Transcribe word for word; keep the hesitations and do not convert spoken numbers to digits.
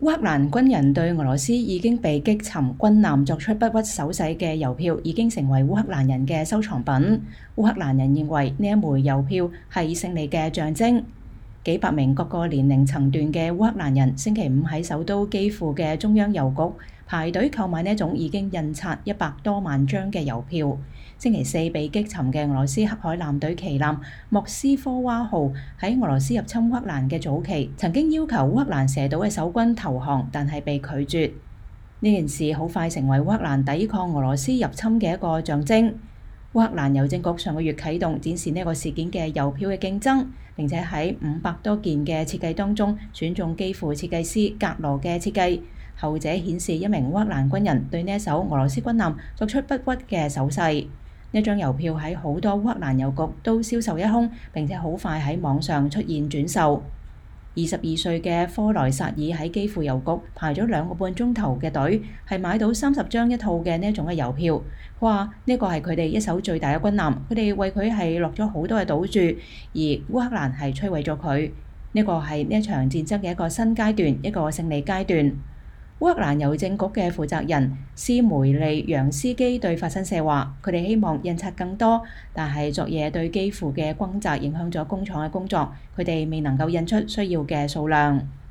烏克蘭軍人對俄羅斯已經被擊沉軍艦作出不屈手勢嘅郵票已經成為烏克蘭人嘅收藏品。烏克蘭人認為呢一枚郵票係勝利嘅象徵。幾百名各個年齡層段嘅烏克蘭人星期五喺首都基輔嘅中央郵局排隊購買呢一種已經印刷一百多萬張嘅郵票。星期四被擊沉嘅俄羅斯黑海艦隊旗艦莫斯科娃號喺俄羅斯入侵烏克蘭嘅早期，曾經要求烏克蘭蛇島嘅守軍投降，但係被拒絕。呢件事好快成為烏克蘭抵抗俄羅斯入侵嘅一個象徵。烏克蘭郵政局上個月啟動展示呢個事件嘅郵票嘅競爭，並且喺五百多件嘅設計當中選中基輔設計師格羅嘅設計。後者顯示一名烏克蘭軍人對呢一艘俄羅斯軍艦作出不屈嘅手勢。呢張郵票喺好多烏克蘭郵局都銷售一空，並且好快喺網上出現轉售。二十二歲嘅科萊薩爾喺基輔郵局排咗兩個半鐘頭嘅隊，係買到三十張一套嘅呢一種嘅郵票。佢話呢個係佢哋一艘最大嘅軍艦，佢哋為佢係落咗好多嘅賭注，而烏克蘭係摧毀咗佢。呢個係呢一場戰爭嘅一個新階段，一個勝利階段。烏克蘭郵政局嘅負責人斯梅利揚斯基對法新社話：佢哋希望印刷更多，但係昨夜對基輔嘅轟炸影響咗工廠嘅工作，佢哋未能夠印出需要嘅數量。